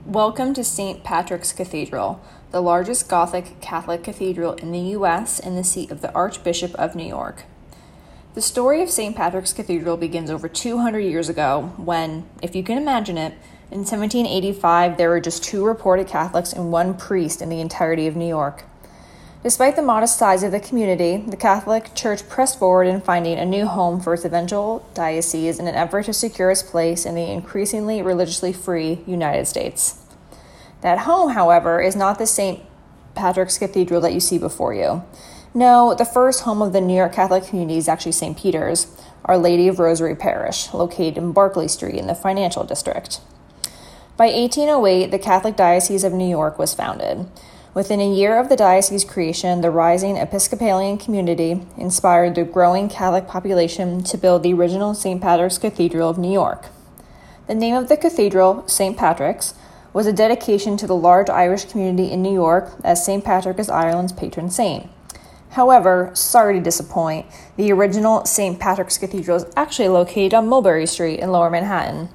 Welcome to St. Patrick's Cathedral, the largest Gothic Catholic cathedral in the U.S. and the seat of the Archbishop of New York. The story of St. Patrick's Cathedral begins over 200 years ago when, if you can imagine it, in 1785 there were just 2 reported Catholics and 1 priest in the entirety of New York. Despite the modest size of the community, the Catholic Church pressed forward in finding a new home for its eventual diocese in an effort to secure its place in the increasingly religiously free United States. That home, however, is not the St. Patrick's Cathedral that you see before you. No, the first home of the New York Catholic community is actually St. Peter's, Our Lady of Rosary Parish, located in Barclay Street in the Financial District. By 1808, the Catholic Diocese of New York was founded. Within a year of the diocese creation, the rising Episcopalian community inspired the growing Catholic population to build the original St. Patrick's Cathedral of New York. The name of the cathedral, St. Patrick's, was a dedication to the large Irish community in New York, as St. Patrick is Ireland's patron saint. However, sorry to disappoint, the original St. Patrick's Cathedral is actually located on Mulberry Street in Lower Manhattan.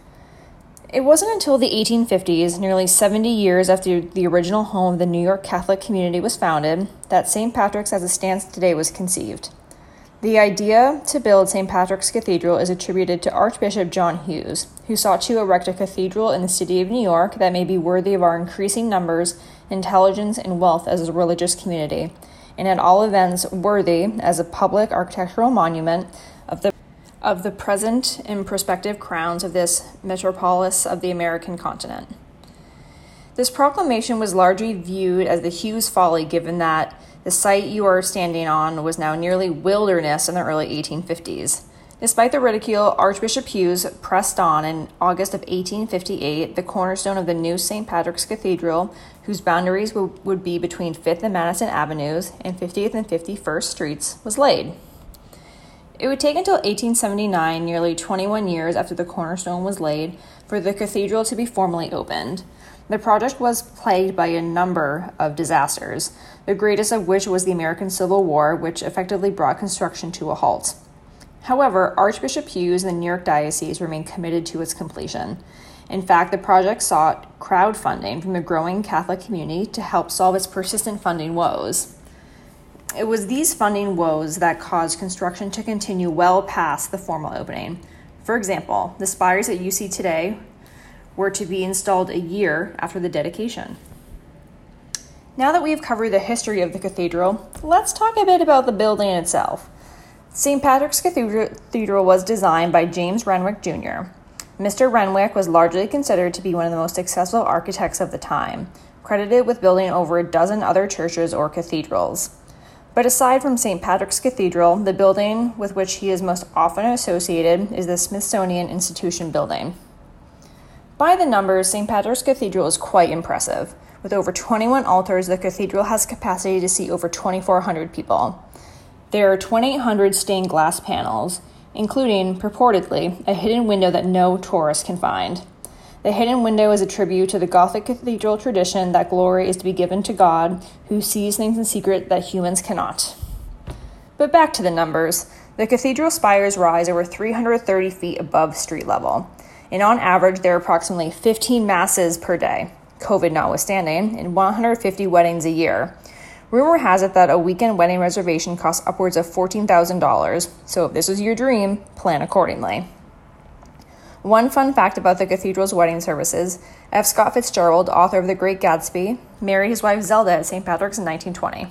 It wasn't until the 1850s, nearly 70 years after the original home of the New York Catholic community was founded, that St. Patrick's as it stands today was conceived. The idea to build St. Patrick's Cathedral is attributed to Archbishop John Hughes, who sought to erect a cathedral in the city of New York that may be worthy of our increasing numbers, intelligence, and wealth as a religious community, and at all events worthy as a public architectural monument of the present and prospective crowns of this metropolis of the American continent. This proclamation was largely viewed as the Hughes folly, given that the site you are standing on was now nearly wilderness in the early 1850s. Despite the ridicule, Archbishop Hughes pressed on in August of 1858, the cornerstone of the new St. Patrick's Cathedral, whose boundaries would be between 5th and Madison Avenues and 50th and 51st Streets, was laid. It would take until 1879, nearly 21 years after the cornerstone was laid, for the cathedral to be formally opened. The project was plagued by a number of disasters, the greatest of which was the American Civil War, which effectively brought construction to a halt. However, Archbishop Hughes and the New York Diocese remained committed to its completion. In fact, the project sought crowdfunding from the growing Catholic community to help solve its persistent funding woes. It was these funding woes that caused construction to continue well past the formal opening. For example, the spires that you see today were to be installed a year after the dedication. Now that we've covered the history of the cathedral, let's talk a bit about the building itself. St. Patrick's Cathedral was designed by James Renwick Jr. Mr. Renwick was largely considered to be one of the most successful architects of the time, credited with building over a dozen other churches or cathedrals. But aside from St. Patrick's Cathedral, the building with which he is most often associated is the Smithsonian Institution building. By the numbers, St. Patrick's Cathedral is quite impressive. With over 21 altars, the cathedral has capacity to seat over 2,400 people. There are 2,800 stained glass panels, including, purportedly, a hidden window that no tourist can find. The hidden window is a tribute to the Gothic cathedral tradition that glory is to be given to God, who sees things in secret that humans cannot. But back to the numbers. The cathedral spires rise over 330 feet above street level, and on average there are approximately 15 masses per day, COVID notwithstanding, and 150 weddings a year. Rumor has it that a weekend wedding reservation costs upwards of $14,000, so if this is your dream, plan accordingly. One fun fact about the cathedral's wedding services: F. Scott Fitzgerald, author of The Great Gatsby, married his wife Zelda at St. Patrick's in 1920.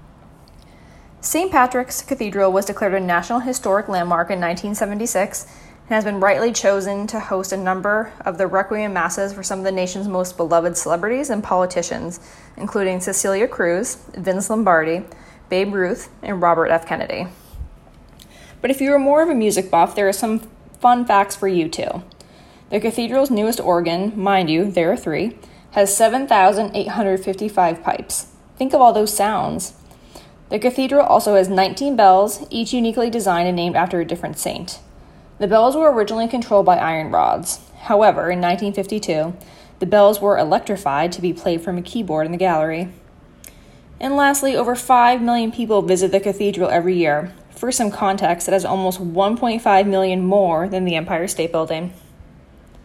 St. Patrick's Cathedral was declared a National Historic Landmark in 1976 and has been rightly chosen to host a number of the Requiem Masses for some of the nation's most beloved celebrities and politicians, including Cecilia Cruz, Vince Lombardi, Babe Ruth, and Robert F. Kennedy. But if you are more of a music buff, there are some fun facts for you too. The cathedral's newest organ, mind you, there are 3, has 7,855 pipes. Think of all those sounds. The cathedral also has 19 bells, each uniquely designed and named after a different saint. The bells were originally controlled by iron rods. However, in 1952, the bells were electrified to be played from a keyboard in the gallery. And lastly, over 5 million people visit the cathedral every year. For some context, it has almost 1.5 million more than the Empire State Building.